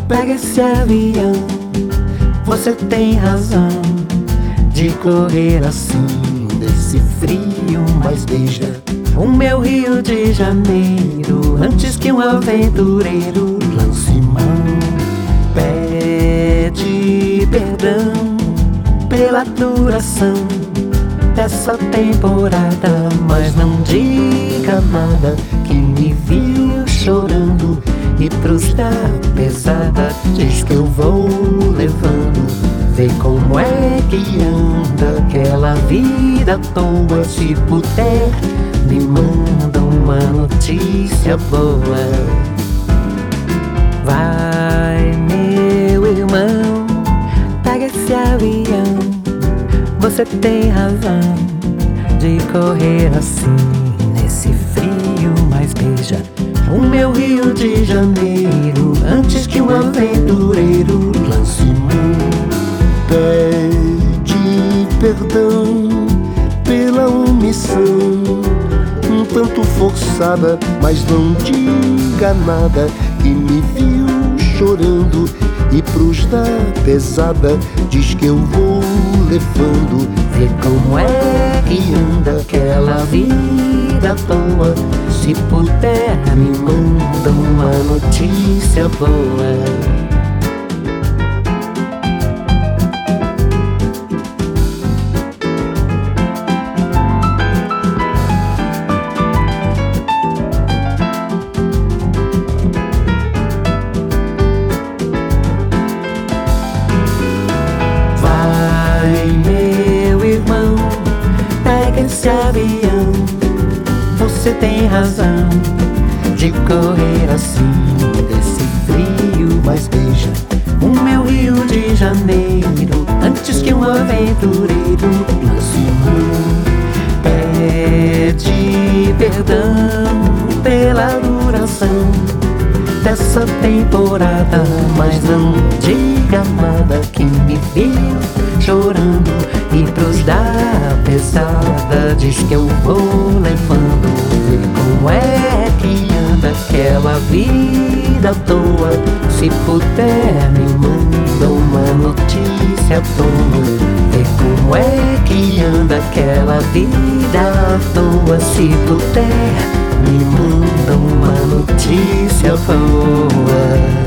Pega esse avião, você tem razão de correr assim nesse frio, mas beija o meu Rio de Janeiro antes que um aventureiro lance mão. Pede perdão pela duração dessa temporada, mas não diga nada que me viu chorando e pros da pesada diz que eu vou levando. Vê como é que anda aquela vida à toa. Se puder, me manda uma notícia boa. Vai, meu irmão, pega esse avião. Você tem razão de correr assim nesse frio, mas beija o meu Rio de Janeiro antes que um aventureiro lance mão. Pede perdão pela omissão, um tanto forçada, mas não diga nada que me viu chorando e pros da pesada diz que eu vou levando. Vê como é que anda aquela vida à toa. Se puder, me manda uma notícia boa. Meu irmão, pega esse avião. Você tem razão de correr assim desse frio, mas beija o meu Rio de Janeiro antes que um aventureiro lance mão. Pede perdão pela duração dessa temporada, mas não diga nada que me viu chorando e pros da pesada diz que eu vou levando. Vê como é que anda aquela vida à toa. Se puder, me manda uma notícia boa. Vê como é que anda aquela vida à toa. Se puder, me manda uma notícia boa.